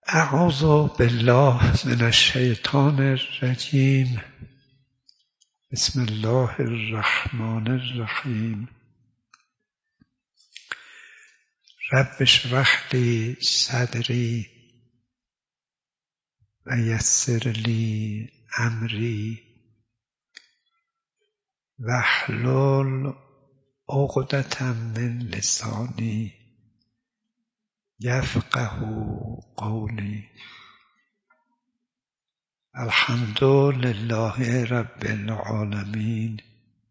اعوذ بالله من الشیطان الرجیم. بسم الله الرحمن الرحیم. رب اشرح لی صدری و یسر لی امری واحلل عقدة من لسانی یفقهوا قولی. الحمد لله رب العالمین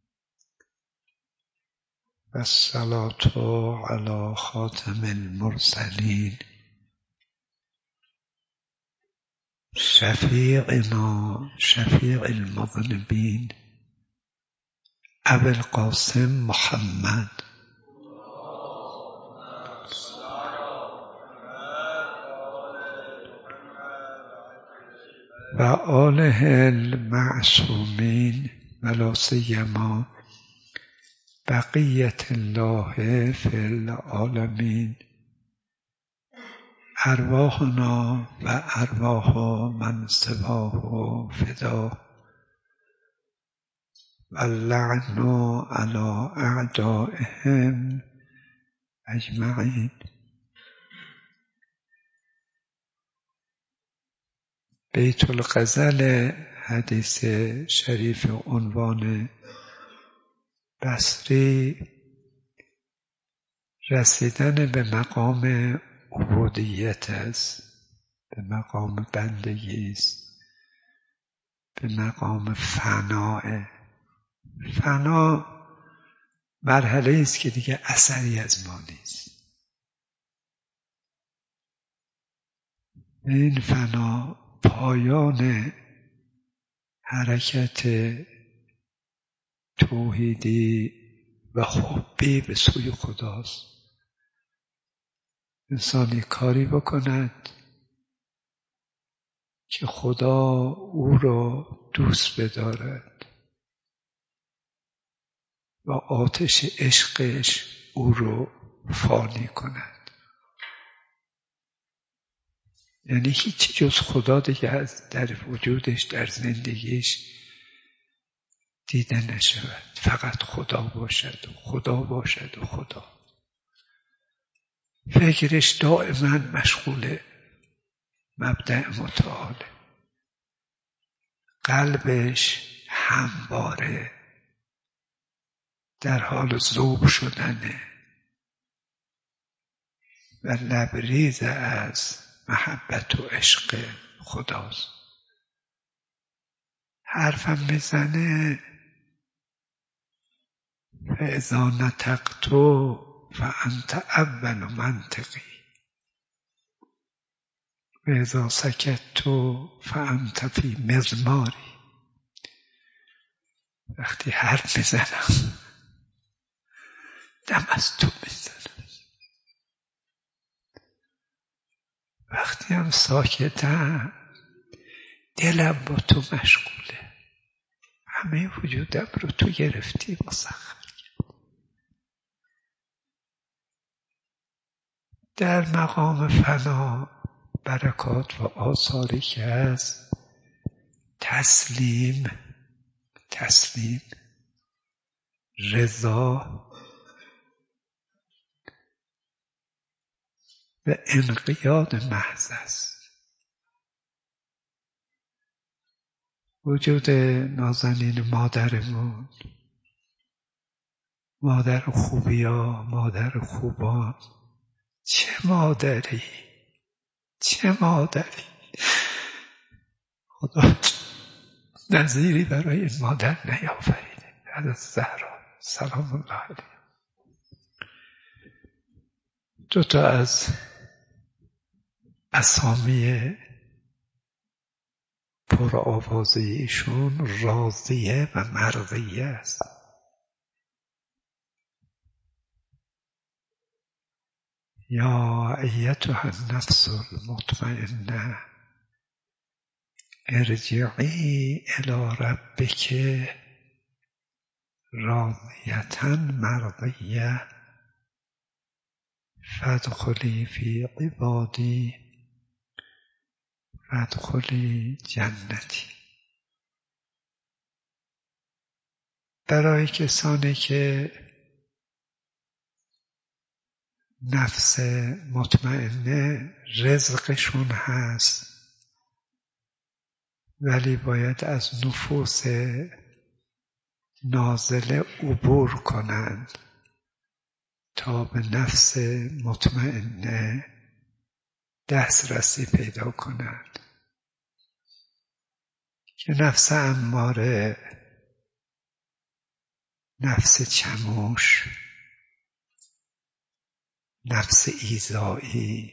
و الصلاة علی خاتم المرسلین شفیعنا شفیع المذنبین ابی القاسم محمد و آله المعصومین و لا سیما بقیة الله فی العالمین. ارواحنا و ارواح من سواه فدا و اللعن علی اعدائهم اجمعین. بیت الغزل حدیث شریف عنوان بصری رسیدن به مقام عبودیت است، به مقام بندگی است، به مقام فناء. فنا مرحله است که دیگه اثری از ما نیست. این فنا پایان حرکت توحیدی و حبی به سوی خداست. انسانی کاری بکند که خدا او را دوست بدارد و آتش عشقش او رو فانی کند. یعنی هیچ جز خدا دیگه در وجودش، در زندگیش دیده نشود. فقط خدا باشد و خدا باشد و خدا. فکرش دائما مشغول مبدأ متعاله. قلبش همواره در حال ذوب شدنه و لبریز از محبت و عشق خداست. حرفم میزنه فاذا نطقت فانت اول منطقی و اذا سکت فانت فی مضماری. وقتی حرف میزنم دم از تو میزنم، وقتی هم ساکتم دلم با تو مشغوله. همه وجودم رو تو گرفتی مسخر کرد. در مقام فنا برکات و آثاری که هست تسلیم، رضا و انقیاد محض است. وجود نازنین مادرمون، مادر خوبیا، مادر خوبان، چه مادری خدا نظیری برای این مادر نیافریده. حضرت زهرا سلام الله علیها. دو تا از اسامی پر آوازه ایشون راضیه و مرضیه است. یا ایتها النفس المطمئنه ارجعی الی ربک راضیة مرضیه فادخلی فی عبادی ادخلی جنتی. برای کسانی که نفس مطمئنه رزقشون هست ولی باید از نفوس نازله عبور کنند تا به نفس مطمئنه دسترسی پیدا کنند که نفس اماره، نفس چموش، نفس ایذایی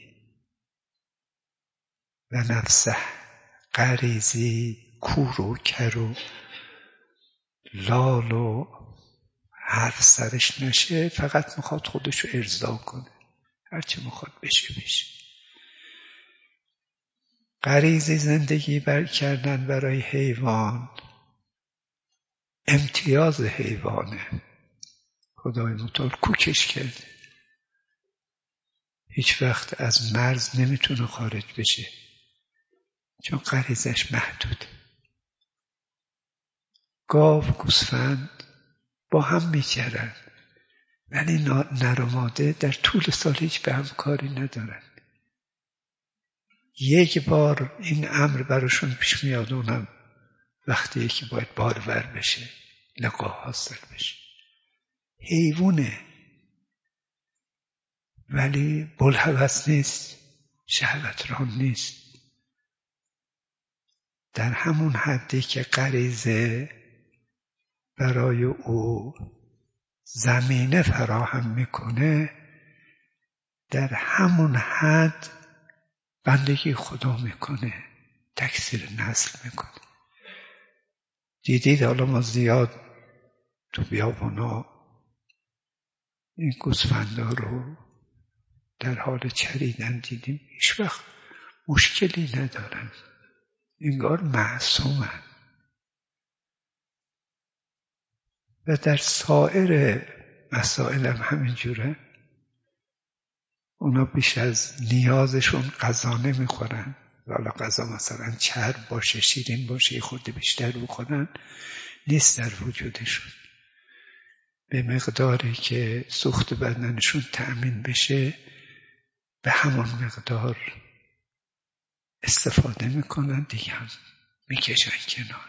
و نفس غریزی کور و کر و لال و حرف سرش نشه، فقط میخواد خودشو ارضا کنه، هرچی میخواد بشه. غریزی زندگی کردن برای حیوان امتیاز حیوانه. خدای متعال کوکش کرده، هیچ وقت از مرز نمیتونه خارج بشه چون غریزش محدود. گاو، گوسفند با هم میچرن ولی نر و ماده در طول سال هیچ به هم کاری ندارن. یک بار این امر براشون پیش میاد، اونم وقتی که باید بارور بشه، لقاح حاصل بشه. حیوانه ولی بلهوس نیست، شهوتران نیست. در همون حدی که غریزه برای او زمینه فراهم میکنه، در همون حد بندگی خدا میکنه، تکثیر نسل میکنه. دیدید حالا ما زیاد تو بیابونا این گوسفندا رو در حال چریدن دیدیم، هیچ وقت مشکلی ندارن، انگار معصومن. و در سایر مسائل هم همینجوره. اونا بیش از نیازشون غذا نمیخورن، حالا غذا مثلا چرب باشه، شیرین باشه، یه خورده بیشتر بخورن، نیست در وجودشون. به مقداری که سوخت بدنشون تأمین بشه به همون مقدار استفاده میکنن، دیگه هم میکشن کنار.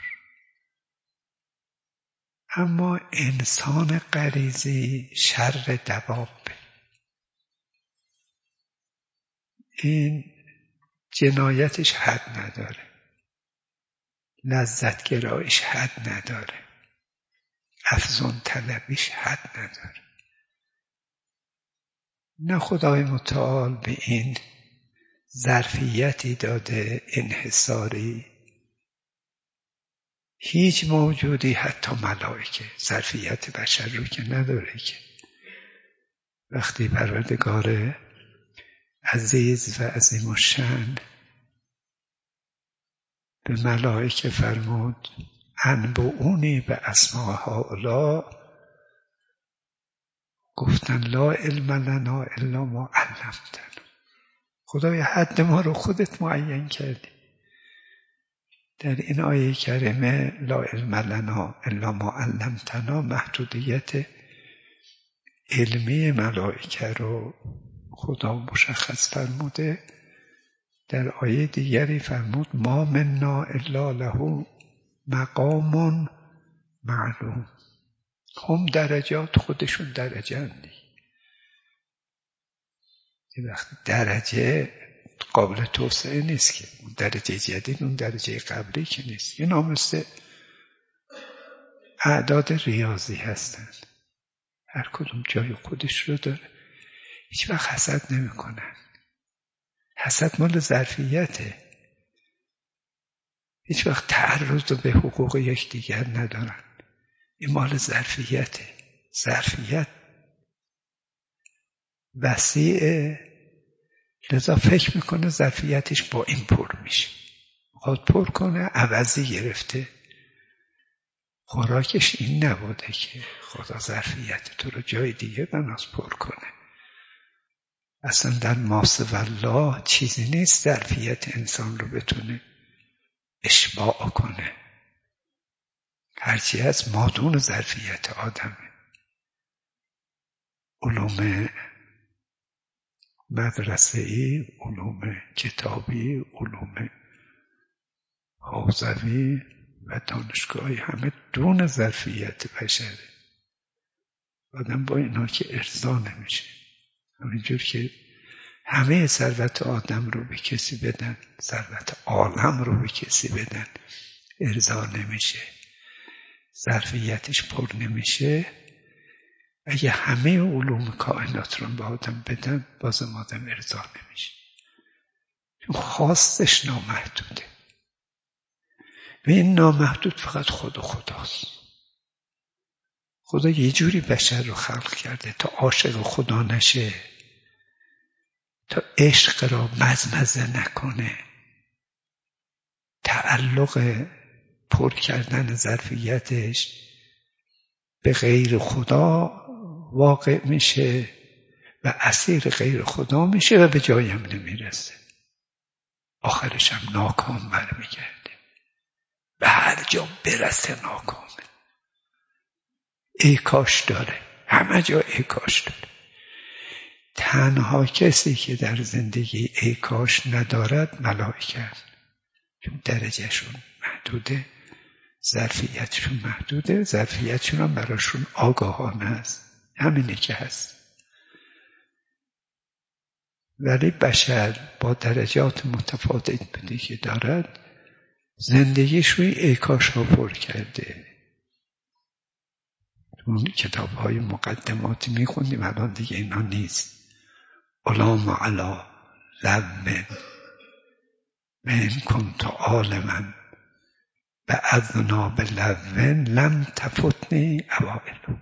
اما انسان غریزی شر دوابه. این جنایتش حد نداره، لذت گرایش حد نداره، افزون طلبیش حد نداره. نه خدای متعال به این ظرفیتی داده انحصاری. هیچ موجودی، حتی ملائکه، ظرفیت بشر رو که نداره که. وقتی پروردگار عزیز و عظیم الشأن به ملائکه فرمود انبئونی به اسماء هؤلاء، گفتن لا علم لنا الا ما علمتنا. خدای حد ما رو خودت معین کردی. در این آیه کریمه لا علم لنا الا ما علمتنا محدودیت علمی ملائکه رو خدا مشخص فرموده. در آیه دیگری فرمود ما منا الا له مقام معلوم. هم درجات، خودشون درجه اندی. یه وقت درجه قابل توسعه نیست که، اون درجه جدید اون درجه قبلی که نیست. اینا مثل اعداد ریاضی هستن، هر کدوم جای خودش رو داره. هیچ وقت حسد نمی کنن. حسد مال ظرفیته. هیچ وقت تعرض به حقوق یکدیگر ندارن. این مال ظرفیته. ظرفیت وسیعه، لذا فکر میکنه ظرفیتش با این پر میشه. خواهد پر کنه، عوضی گرفته. خوراکش این نبوده که خدا ظرفیت تو رو جای دیگه بناس پر کنه. اصلا در ماسه والله چیزی نیست ظرفیت انسان رو بتونه اشباع کنه. هرچی از مادون ظرفیت آدمه. علوم مدرسه‌ای، علوم کتابی، علوم حوزوی و دانشگاهی همه دون ظرفیت بشره. آدم با اینا که ارضا نمیشه. همینجور که همه ثروت آدم رو به کسی بدن، ثروت عالم رو به کسی بدن، ارضا نمیشه، ظرفیتش پر نمیشه. اگه همه علوم کائنات رو به آدم بدن بازم آدم ارضا نمیشه، چون خواستش نامحدوده و این نامحدود فقط خود و خداست. خدا یه جوری بشر رو خلق کرده تا عاشق خدا نشه، تا عشق را مزمزه نکنه، تعلق پر کردن ظرفیتش به غیر خدا واقع میشه و اسیر غیر خدا میشه و به جایم نمیرسه. آخرش هم ناکام برمیگرده، به هر جا برسه ناکامه. ای کاش داره، همه جا ای کاش داره. تنها کسی که در زندگی ای کاش ندارد ملائکه، چون درجهشون محدوده، ظرفیتشون محدوده، ظرفیتشون هم براشون آگاهانه است. همینه که هست. ولی بشر با درجات متفاوت بودی که دارد زندگیش روی ای کاش ها پر کرده. اون کتاب های مقدماتی میخوندیم، الان دیگه اینا نیست. علام علا لبن من کنت عالما به اذناب لبن لم تفتنی اوائل.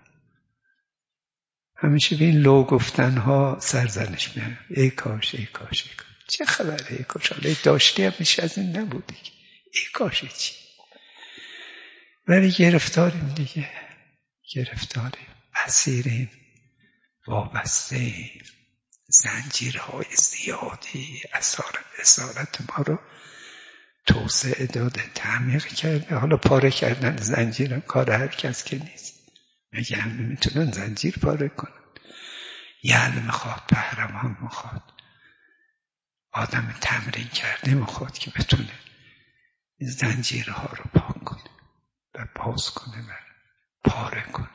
همیشه به این لو گفتن ها سرزنش میاد. ای کاش ای کاش ای کاش. چه خبره ای کاش؟ حالا داشتی هم میشه از این نبودی. ای کاش چی؟ ولی گرفتاریم دیگه، گرفتاریم، اسیریم، وابسته‌ایم. زنجیرهای زیادی اسارت ما رو توسعه داده، تعمیق کرده. حالا پاره کردن زنجیر کار هر کس که نیست. مگه همه میتونن زنجیر پاره کنن؟ یعنی میخواد، پهلوان میخواد، آدم تمرین کرده میخواد که بتونه این زنجیرها رو پاک کنه و باز کنه و پاره کنه.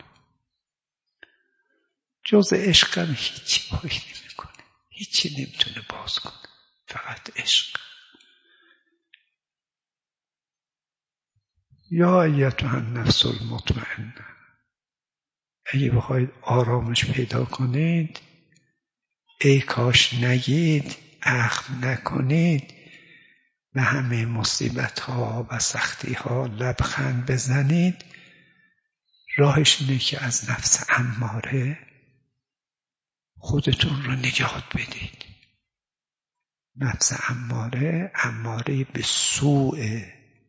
جز عشق هم هیچی پاک نمیکنه، هیچی نمیتونه باز کنه، فقط عشق. یا ایتها النفس المطمئنه، اگه بخواید آرامش پیدا کنید، ای کاش نگید، اخم نکنید، به همه مصیبت ها و سختی ها لبخند بزنید، راهش اینه که از نفس اماره خودتون رو نجات بدید. نفس اماره به سوء،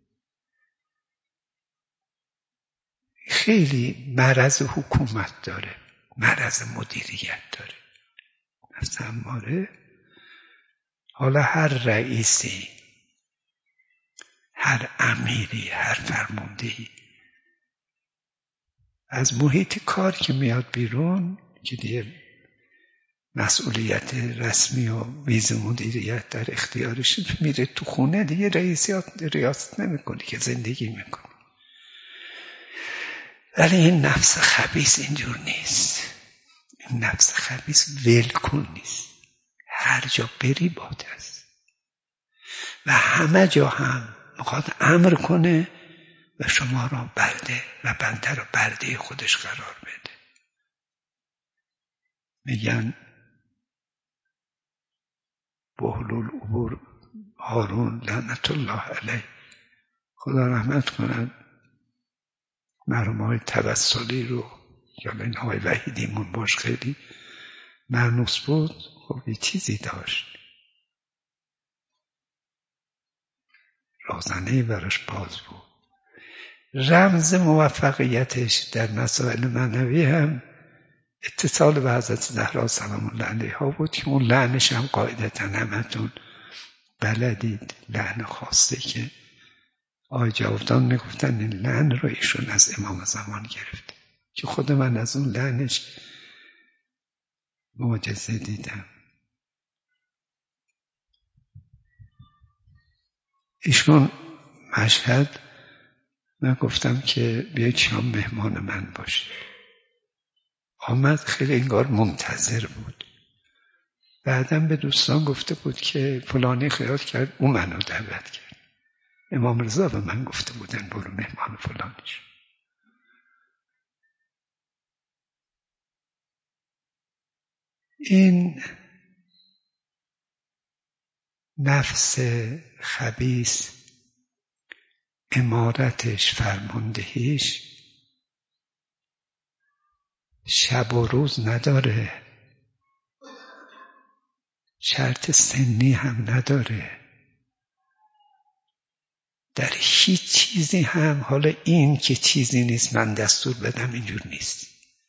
خیلی مرض حکومت داره، مرض مدیریت داره نفس اماره. حالا هر رئیسی، هر امیری، هر فرماندهی از محیط کار که میاد بیرون که دیگه مسئولیت رسمی و ویز مدیریت در اختیارش، میره تو خونه دیگه ریاست نمیکنه که زندگی میکنه. ولی این نفس خبیث اینجور نیست. این نفس خبیث ولکن نیست، هر جا بری باد است و همه جا هم میخواد امر کنه و شما را برده و بنده را برده خودش قرار بده. میگن بهلولعبور هارون لعنت الله علیه، خدا رحمت کند، مرحوم های توسلی رو یا این های وحیدیمون باش خیلی مانوس بود. خب یه چیزی داشت، رازنه‌ای براش باز بود. رمز موفقیتش در مسائل معنوی هم اتصال به حضرت زهرا سلام الله علیها بود که اون لعنش هم قاعدتا همتون بلدید، لعن خواسته که آقای جاودان میگفتن این لعن رو ایشون از امام زمان گرفته که خود من از اون لعنش معجزه دیدم. ایشون مشهد من گفتم که بیاید شام مهمان من باشید. آمد، خیلی انگار منتظر بود. بعدم به دوستان گفته بود که فلانی خیال کرد او منو دعوت کرد. امام رضا به من گفته بودن برو مهمان فلانیش. این نفس خبیث، امارتش، فرماندهیش شب و روز نداره، شرط سنی هم نداره، در هیچ چیزی هم. حالا این که چیزی نیست من دستور بدم اینجور نیست.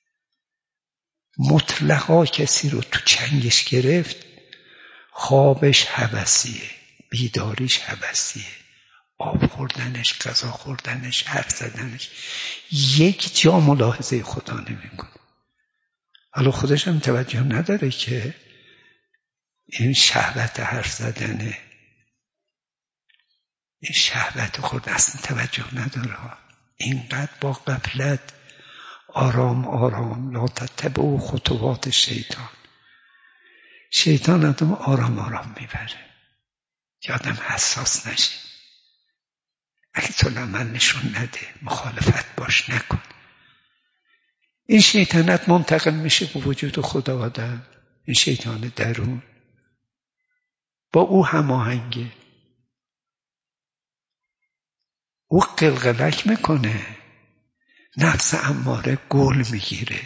مطلقا کسی رو تو چنگش گرفت، خوابش هوسیه، بیداریش هوسیه، آب خوردنش، غذا خوردنش، حرف زدنش، یک جا ملاحظه خدا نمیکنه. حالا خودش هم توجه نداره که این شهوت حرف زدنه، این شهوت خوردن، اصلا توجه نداره. اینقدر با غفلت آرام آرام، لا تتبعوا خطوات شیطان. شیطان آدم آرام آرام میبره که آدم حساس نشه. اگه تو عمل نشون نده، مخالفت باش نکن. این شیطانت منتقل میشه به وجود خدا آدم. این شیطان درون با او هماهنگه، او قلقلک میکنه، نفس اماره گل میگیره،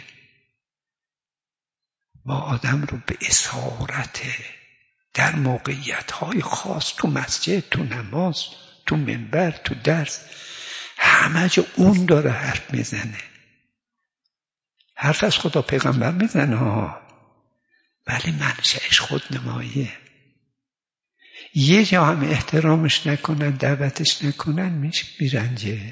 با آدم رو به اسارت در موقعیت‌های خاص، تو مسجد، تو نماز، تو منبر، تو درس، همه جا اون داره حرف میزنه. حرف از خدا پیغمبر میزنه ولی منشأش خودنماییه. یه جا هم احترامش نکنن، دعوتش نکنن، میرنجه.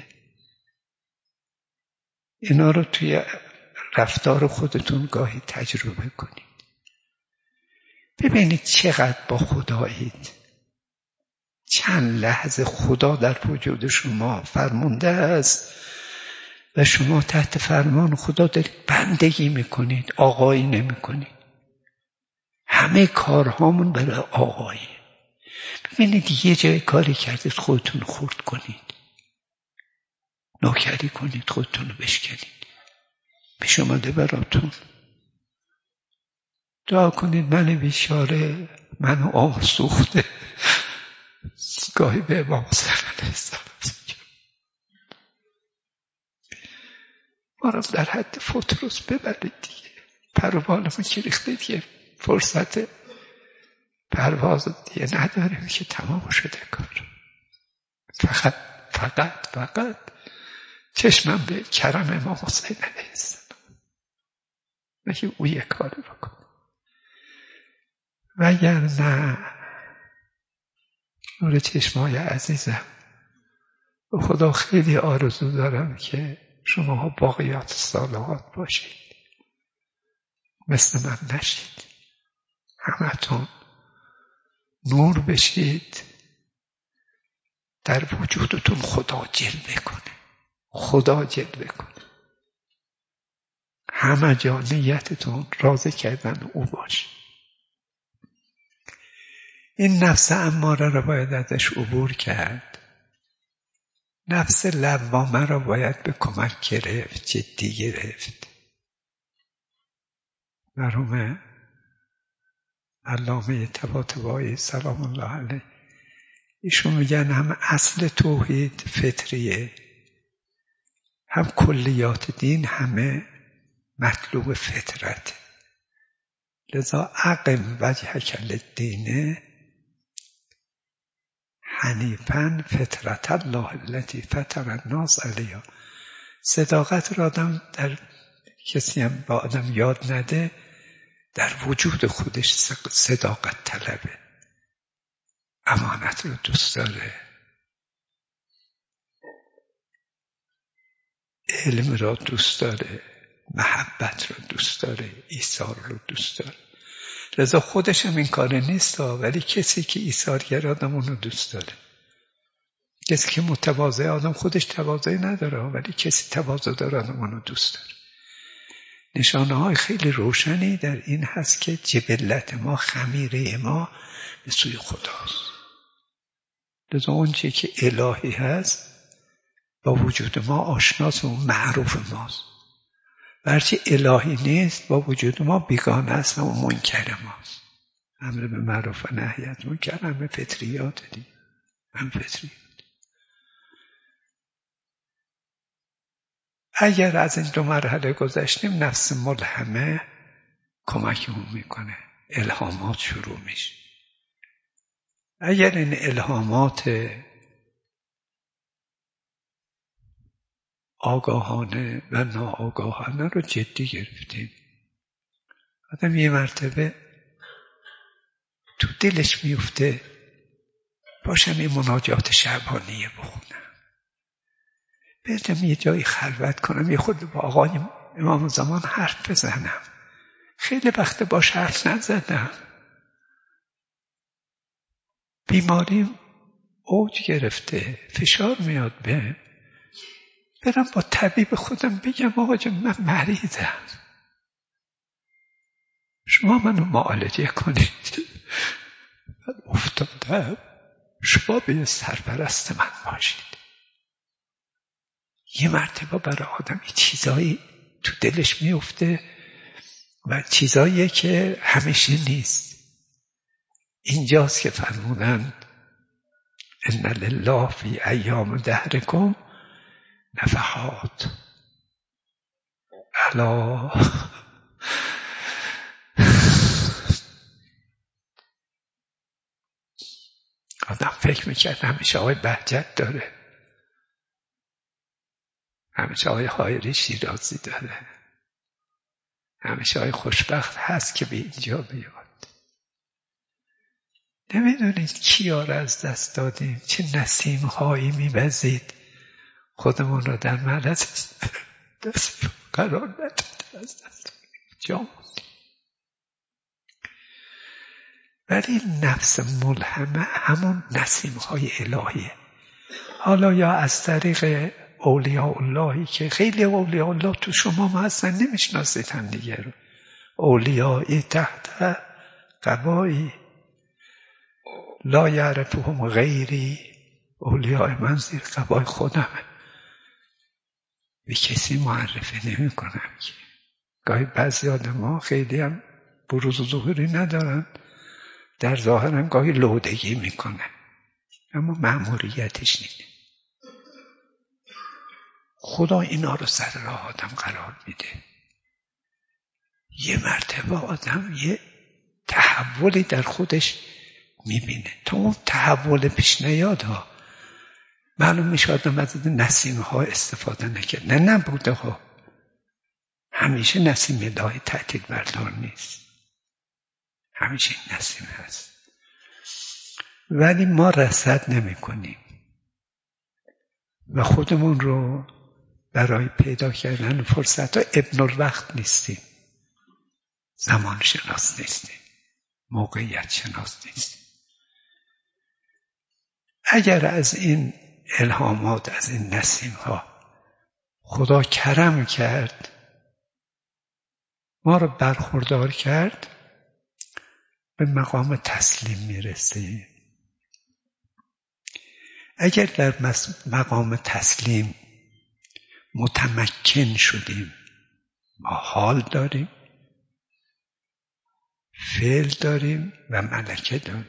اینا رو توی رفتار خودتون گاهی تجربه کنید. ببینید چقدر با خدایید. چند لحظه خدا در وجود شما فرمانده است و شما تحت فرمان خدا دارید بندگی میکنید، آقایی نمیکنید. همه کارهامون برای آقایی. ببینید یه جای کاری کردید خودتون خورد کنید، نوکری کنید، خودتون رو بشکنید. پیش اومده براتون دعا کنید من بیچاره، منو آسوخته. گاهی به امام حسین علیه السلام ما رو در حد فطرس ببرید دیگه. پروانمون که ریخته دیگه، فرصت پرواز دیگه نداریم که تمام شده کار. فقط چشمم به کرم امام حسین علیه السلام، نگه او یک کاری بکن. وگر نه نور چشمای عزیزم، به خدا خیلی آرزو دارم که شما باقیات صالحات باشید، مثل من نشید، همتون نور بشید، در وجودتون خدا جلوه کنه، خدا جلوه کنه، همه جا نیتتون راضی کردن او باشه. این نفس اماره را باید ازش عبور کرد. نفس لوامه را باید به کمک گرفت، جدی گرفت. مرحوم علامه طباطبایی سلام الله علیه ایشون میگن هم اصل توحید فطریه، هم کلیات دین همه مطلوب فطرت. لذا اقم وجهک للدین حنیفاً فطرت الله التي فطر الناس علیها. صداقت را آدم در کسی هم با آدم یاد نده، در وجود خودش صداقت طلبه، امانت رو دوست داره، علم را دوست داره، محبت را دوست داره، ایثار رو دوست داره. لذا خودش هم این کار نیست، ولی کسی که ایثارگر آدم اون رو دوست داره. کسی که متواضع، آدم خودش تواضع نداره ولی کسی تواضع داره آدم اون رو دوست داره. نشانه های خیلی روشنی در این هست که جبلت ما، خمیره ما به سوی خداست. لذا اون چی که الهی هست با وجود ما آشناس و معروف ماست، هرچی الهی نیست با وجود ما بیگانه است و منکر ماست. امر به معروف و نهی از منکر همه فطریات دیگه، هم فطریات. اگر از این دو مرحله گذشتیم، نفس ملهمه کمکمون میکنه، الهامات شروع میشه. اگر این الهامات آگاهانه و ناآگاهانه رو جدی گرفتیم، آدم یه مرتبه تو دلش میفته باشم یه مناجات شعبانیه بخونم، برم یه جایی خلوت کنم، یه خود با آقای امام زمان حرف بزنم. خیلی وقت باش حرف نزدم، بیماریم اوج گرفته، فشار میاد به، برم با طبیب خودم بگم آقا جان من مریضم، شما منو معالجه کنید، من افتادم، شما به سرپرست من باشید. یه مرتبه برای آدم یه چیزایی تو دلش میفته و چیزایی که همیشه نیست. اینجاست که فرمودند ان لله فی ایام دهرکم نفحات، الا آدم فکر میکرد همیشه آقای بهجت داره، همیشه آقای حایری شیرازی داره، همیشه آقای خوشبخت هست که به اینجا بیاد. نمیدونید کیا را از دست دادیم، چه نسیم هایی میوزید خودمون را در معرض دست قرار نداد، از دست جا موندیم. ولی نفس ملهمه همون نسیم های الهیه. حالا یا از طریق اولیاء اللهی که خیلی اولیاء الله تو شما ما اصلا نمیشناسید هم دیگه رو، اولیایی تحت قبایی لا یعرفهم غیری، اولیاء من زیر قبای خودمه، به کسی معرفی نمی کنم. که گاهی بعضی آدم خیلی هم بروز و ظهوری ندارن، در ظاهر هم گاهی لودگی میکنه، اما مأموریتش نیست. خدا اینا رو سر راه آدم قرار میده. یه مرتبه آدم یه تحولی در خودش میبینه، تا اون تحول پیش نیاد ها معلوم میشه آدم از نسیم ها استفاده نکرد. نبوده ها، همیشه نسیم الهی تعطیل بردار نیست، همیشه این نسیم هست، ولی ما رصد نمی کنیم و خودمون رو برای پیدا کردن فرصت ها ابن الوقت نیستیم، زمان شناس نیستیم، موقعیت شناس نیستیم. اگر از این الهامات، از این نسیم ها خدا کرم کرد، ما رو برخوردار کرد، به مقام تسلیم میرسیم. اگر در مقام تسلیم متمکن شدیم، ما حال داریم، فعل داریم و ملکه داریم.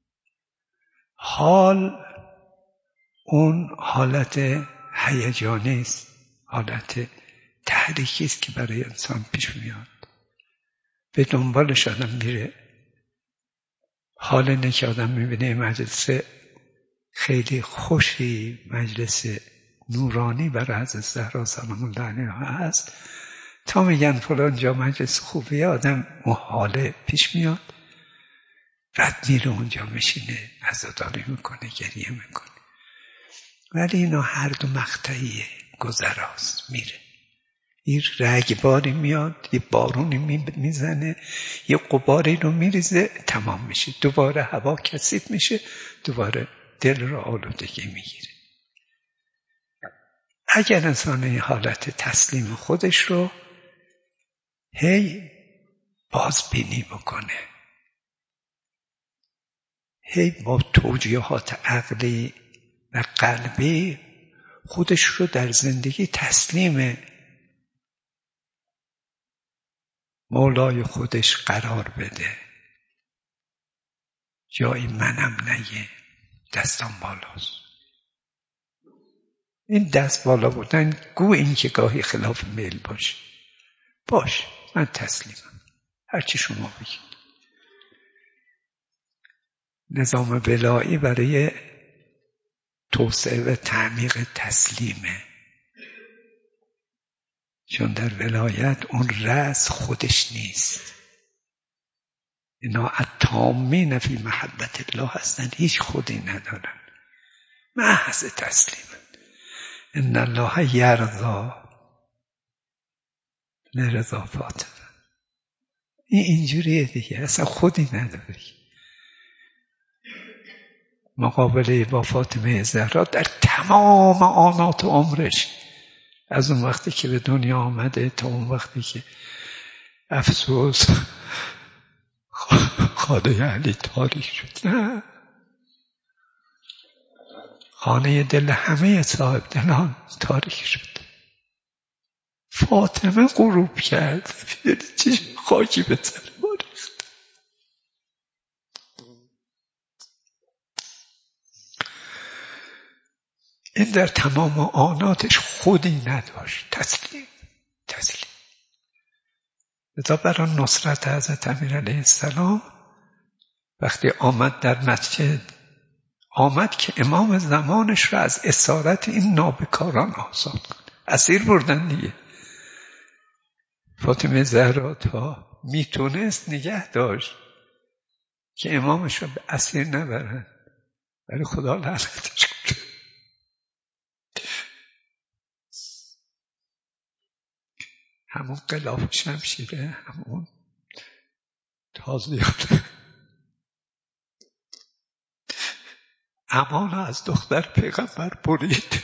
حال اون حالت هیجانی است، حالت تحریکی است که برای انسان پیش میاد، به دنبالش آدم میره. حال اینه که آدم میبینه مجلس خیلی خوشی، مجلس نورانی برای حضرت زهرا سلام الله علیها هست، تا میگن فلان جا مجلس خوبیه، آدم اون حاله پیش میاد، بعد میره اونجا میشینه، عزاداری میکنه، گریه میکنه. ولی اینا هر دو مقطعیه، گذراست، میره. این رگباری میاد، یه بارونی میزنه، یه غباری رو میریزه، تمام میشه. دوباره هوا کثیف میشه، دوباره دل رو آلودگی میگیره. اگر انسان این حالت تسلیم خودش رو هی بازبینی بکنه، هی با توجیهات عقلی و قلبی خودش رو در زندگی تسلیم مولای خودش قرار بده، جایی منم نگه، دستم بالاست. این دست بالا بودن گو این که گاهی خلاف میل باش، من تسلیمم، هرچی شما بگید. نظام ولایی برای توسعه و تعمیق تسلیمه، چون در ولایت اون رأس خودش نیست. اینا التامین فی محبت الله هستن، هیچ خودی ندارن، محض تسلیم. ان الله یرضا لرضا فاطمه. اینجوریه دیگه، اصلا خودی نداره. مقابله با فاطمه زهرا در تمام آنات عمرش، از اون وقتی که به دنیا آمده تا اون وقتی که افسوس خانه علی تاریک شد، نه، خانه دل همه صاحب دلان تاریک شد. فاطمه غروب کرد، چه خاکی به سر ما ریخت. این در تمام آناتش خودی نداشت، تسلیم. لذا برای نصرت حضرت امیر علیه السلام وقتی آمد در مسجد، آمد که امام زمانش رو از اسارت این نابکاران آزاد کنه. اسیر بردن دیگه. فاطمه زهرا تا میتونست نگه داشت که امامش رو به اسیر نبرن، ولی خدا لعنتش کنه. همون غلاف شمشیره، همون تازیانه امان از دختر پیغمبر برید.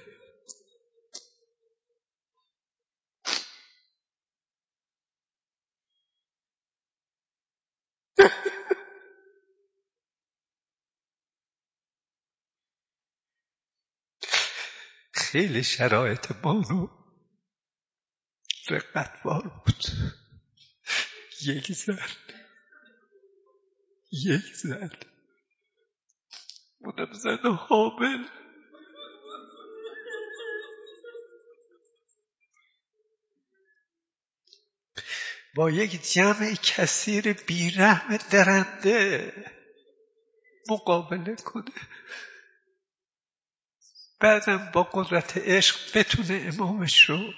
خیلی شرایط بانو رقتبار بود. یک زن اونم زن حامل، با یک جمع کثیر بیرحم درنده مقابله کنه، بعدم با قدرت عشق بتونه امامش رو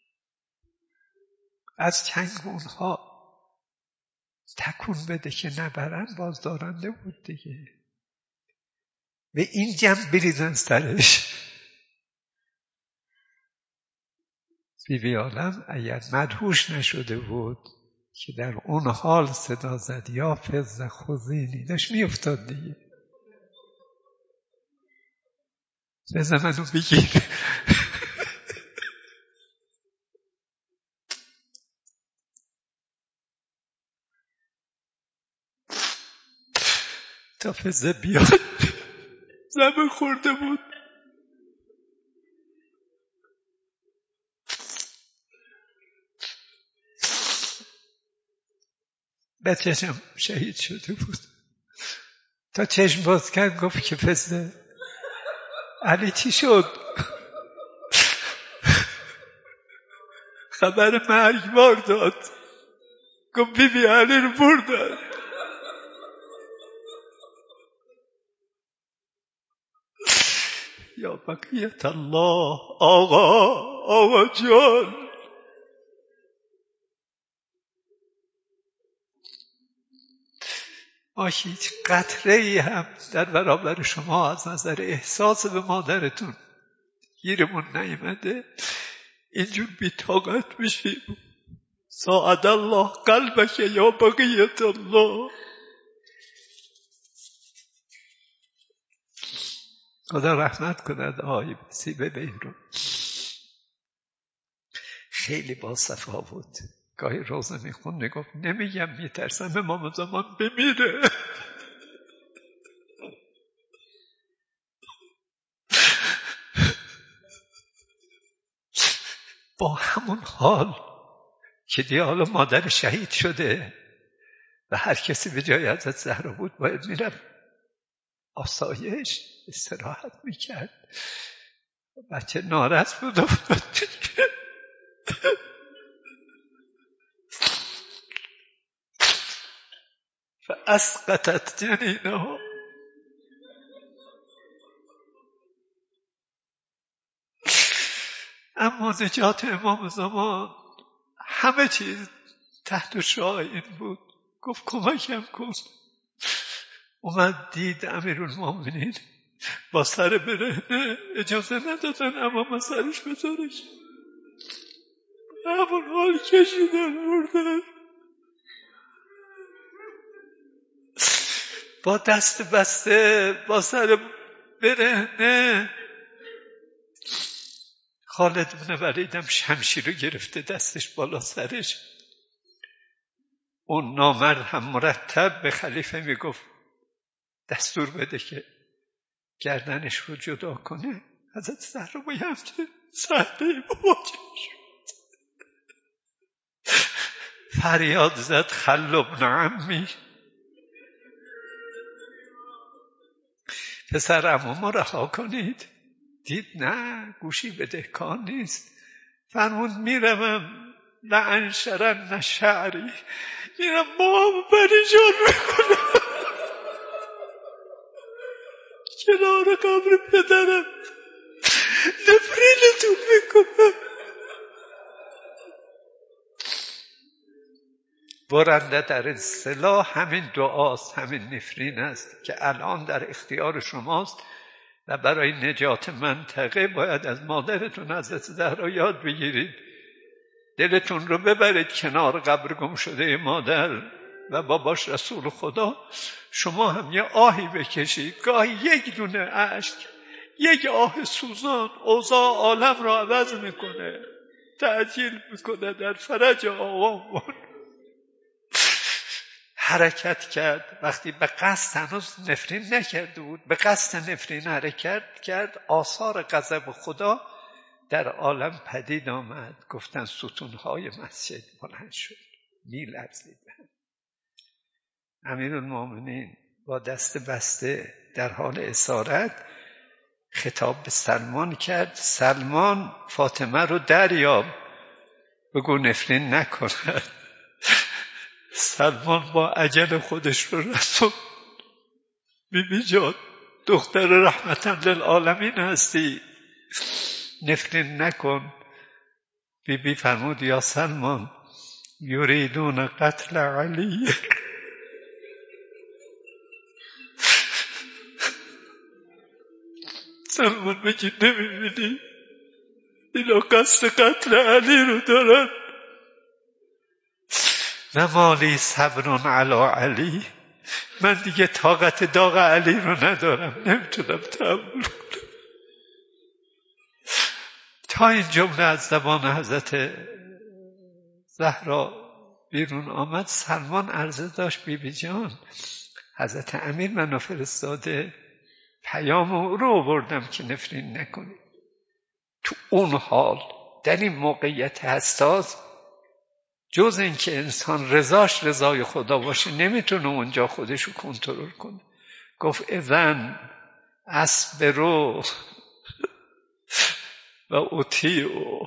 از چنگ اونها تکون بده که نبرن، بازدارنده بود دیگه. به این جمع بریزن سرش. بیبی عالم اگر مدهوش نشده بود که در اون حال صدا زد یا فز خزینی، داشت میافتاد دیگه. بذار منو بگیر. تا فزه بیاد زمین خورده بود. بچه‌شم شهید شده بود. تا چشم باز کرد گفت که فزه علی چی شد؟ خبر مرگبار داد. گفت بیبی علی رو بردن. یا بقیت الله. آقا جان ما هیچ قطره‌ای هم در برابر شما از نظر احساس به مادرتون گیرمون نیامده، اینجور بی‌طاقت میشیم. ساعد الله قلبک یا بقیت الله. خدا رحمت کند آقای سیبه بیرون، خیلی با صفا بود. گاهی روزه میخوند میگفت نمیگم میترسم امام زمان بمیره. با همون حال که دیگه حالا مادر شهید شده و هر کسی به جای حضرت زهرا بود باید میرفت آسایش استراحت میکرد. بچه نارس بود و اسقطت جنینها. اما نجات امام زمان همه چیز تحت شعاع این بود. گفت کمکم کن. اومد دید امیرالمومنین با سر برهنه، اجازه ندادن امام سرش بذارش، همون حال کشیدن بردن. با دست بسته با سر برهنه. خالد بن ولیدم شمشیر رو گرفته دستش بالا سرش. اون نامرد هم مرتب به خلیفه میگفت دستور بده که گردنش رو جدا کنه. حضرت زهرا باید صحنه مواجه شد. فریاد زد خل ابن عمی، پسر عمومو رها کنید. دید نه، گوشی بدهکار نیست. فرمود میروم لانشرن شعری، میرم موامو پریشان میکنم کنار قبر پدرم نفرینتون میکنم. برنده در اصطلاح همین دعاست، همین نفرین است که الان در اختیار شماست و برای نجات منطقه باید از مادرتون حضرت زهرا یاد بگیرید. دلتون رو ببرید کنار قبر گم شده مادر و باباش رسول خدا. شما هم یه آهی بکشید، گاهی یک دونه اشک، یک آه سوزان اوضاع عالم را عوض میکنه، تعجیل میکنه در فرج آقامون. حرکت کرد وقتی به قصد، هنوز نفرین نکرده بود، به قصد نفرین حرکت کرد. آثار غضب خدا در عالم پدید آمد. گفتن ستونهای مسجد بلند شد، میلرزید. امیرالمومنین با دست بسته در حال اسارت خطاب به سلمان کرد. سلمان فاطمه رو دریاب، بگو نفرین نکند. سلمان با عجل خودش رو رسول. بیبی جان دختر رحمتا للعالمین هستی، نفرین نکن. بیبی فرمود یا سلمان یریدون قتل علی. سلمان بگی نمیبینی اینا قصد قتل علی رو دارن. نمالی صبر علی علی، من دیگه طاقت داغ علی رو ندارم، نمیتونم تحمل کنم. تا این جمله از زبان حضرت زهرا بیرون آمد، سلمان عرضه داشت بیبی جان حضرت امیر منو فرستاده، پیام او رو آوردم که نفرین نکنی. تو اون حال در این موقعیت حساس جز این که انسان رضاش رضای خدا باشه نمیتونه اونجا خودشو کنترل کنه. گفت اذن اصبرو و اطیعو.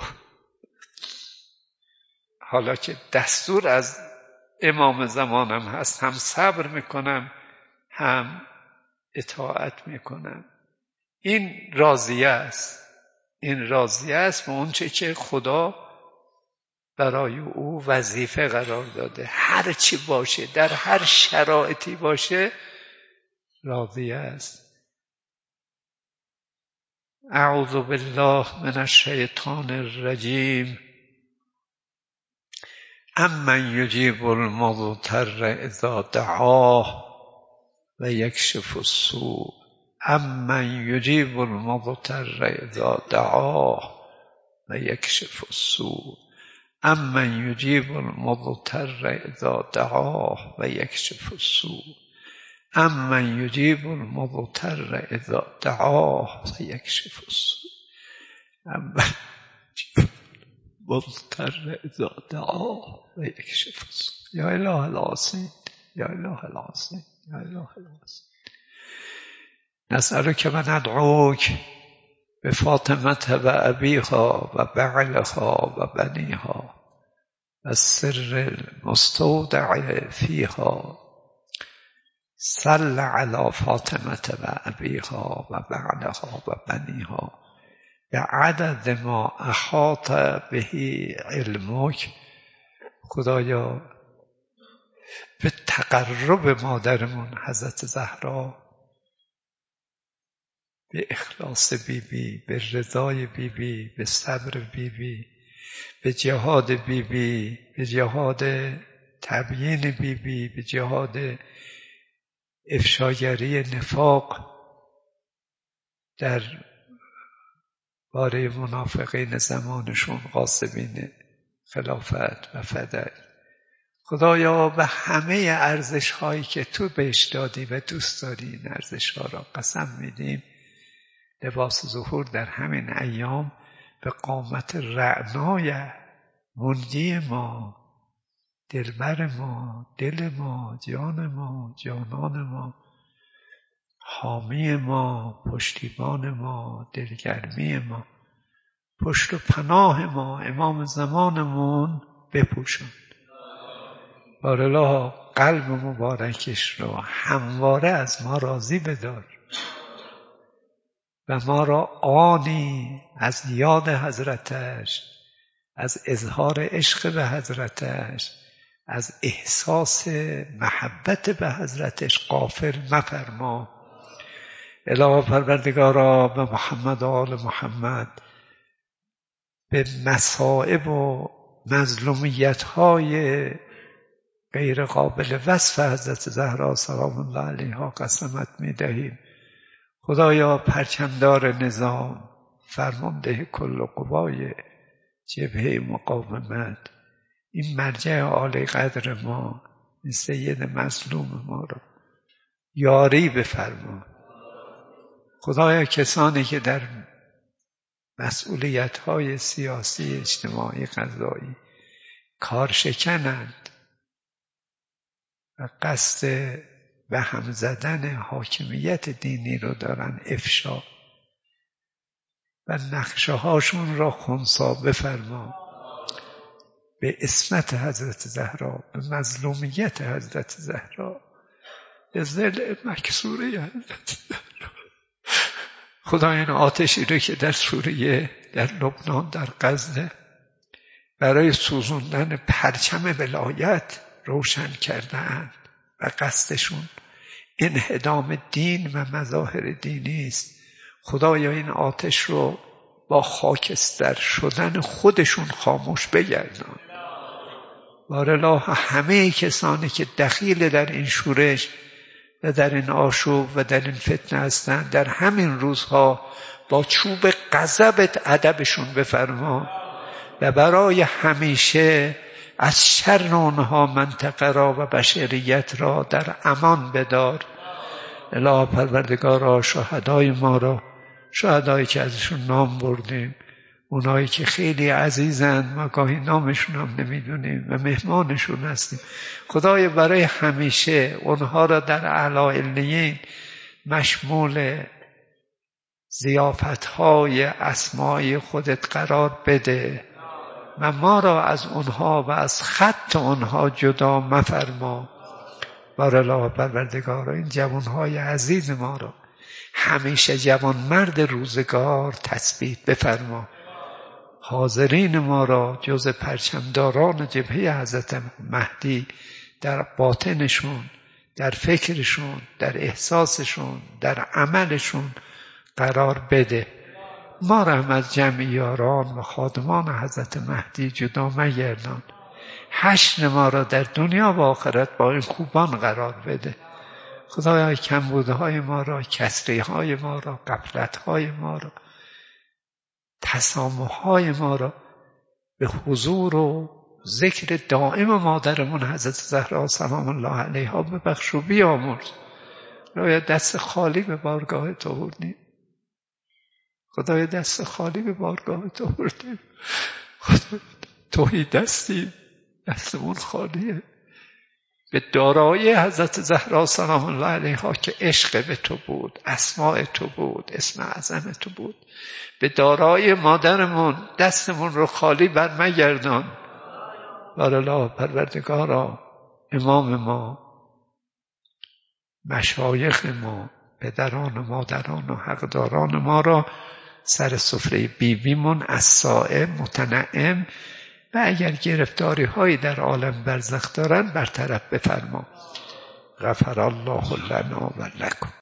حالا که دستور از امام زمانم هست، هم صبر میکنم هم اطاعت میکنم. این راضیه است، این راضیه است به اون چه که خدا برای او وظیفه قرار داده. هر چی باشه، در هر شرایطی باشه، راضی است. اعوذ بالله من الشیطان الرجیم. امن یجیب المضطر اذا دعاه و یکشف السوء. امن یجیب المضطر اذا دعاه و یکشف السوء. امن یجیب المضطر اذا دعاه و یکشف السوء. امن یجیب المضطر اذا دعاه و یکشف السوء. امن یجیب المضطر اذا دعاه و یکشف السوء. یا اله العاصین، یا اله العاصین، یا اله العاصین. نسألك و ندعوک بفاطمة و ابیها و بعلها و بنیها و السر المستودع فیها. صل علی فاطمة و ابیها و بعلها و بنیها بعدد ما احاط به علمک. خدایا به تقرب مادرمون حضرت زهرا، به اخلاص بیبی، به رضای بیبی، به صبر بیبی، به جهاد بیبی، به جهاد تبیین بیبی، به جهاد افشاگری نفاق در باره منافقین زمانشون، غاصبین خلافت و فدای. خدایا به همه ارزش هایی که تو بهش دادی و دوست داری، این ارزش ها را قسم میدیم لباس ظهور در همین ایام به قامت رعنای منجی ما، دلبر ما، دل ما، جان ما، جانان ما، حامی ما، پشتیبان ما، دلگرمی ما، پشت و پناه ما، امام زمانمون بپوشون. بارالله قلب مبارکش رو همواره از ما راضی بدار و ما را آنی از یاد حضرتش، از اظهار عشق به حضرتش، از احساس محبت به حضرتش غافل مفرما. الهی پروردگارا به محمد و آل محمد، به مصائب و مظلومیت‌های غیر قابل وصف حضرت زهرا سلام الله علیها قسمت می‌دهیم. خدایا پرچمدار نظام، فرمانده کل قوای جبهه مقاومت، این مرجع عالی قدر ما، این سید مظلوم ما را یاری بفرما. خدایا کسانی که در مسئولیت‌های سیاسی، اجتماعی، قضایی کارشکنند و قصد به هم زدن حاکمیت دینی رو دارن افشا و نقشه هاشون را خنثی بفرما. به عصمت حضرت زهرا، به مظلومیت حضرت زهرا، به ضلع مکسوره حضرت زهرا. خدا این آتشی رو که در سوریه، در لبنان، در غزه برای سوزوندن پرچم ولایت روشن کرده‌اند و قصدشون انهدام دین و مظاهر دینی است. خدایا این آتش رو با خاکستر شدن خودشون خاموش بگردان. بارالله همه کسانی که دخیل در این شورش و در این آشوب و در این فتنه هستند، در همین روزها با چوب غضبت ادبشون بفرما و برای همیشه از شر آنها منطقه را و بشریت را در امان بدار. الهی پروردگارا شهدای ما را، شهدایی که ازشون نام بردیم، اونایی که خیلی عزیزند ما گاهی نامشون هم نمیدونیم و مهمانشون هستیم، خدای برای همیشه اونها را در اعلی علیین مشمول ضیافت‌های اسمای خودت قرار بده و ما را از اونها و از خط اونها جدا مفرما. بارالله پروردگارا این جوانهای عزیز ما را همیشه جوان مرد روزگار تثبیت بفرما. حاضرین ما را جز پرچمداران جبهه حضرت مهدی در باطنشون، در فکرشون، در احساسشون، در عملشون قرار بده. ما را هم از جمع یاران و خادمان حضرت مهدی جدا مگردان. حشر ما را در دنیا و آخرت با این خوبان قرار بده. خدایا کمبودهای ما را، کسریهای ما را، غفلتهای ما را، تسامحهای ما را به حضور و ذکر دائم مادرمون حضرت زهرا سلام الله علیها ببخش و بیامرز. خدایا دست خالی به بارگاه تو بردیم. خدایا دست خالی به بارگاه تو بردیم. خدایا توهی دستیم، دستمون خالیه. به دارایی حضرت زهرا سلام الله علیها که عشق به تو بود، اسماء تو بود، اسم اعظم تو بود، به دارایی مادرمون دستمون رو خالی بر مگردان. بارالله پروردگارا، امام ما، مشایخ ما، پدران و مادران و حقداران ما را سر سفره بیبیمون از صائم متنعم و اگر گرفتاری هایی در عالم برزخ دارن برطرف بفرما. غفر الله لنا و لکم.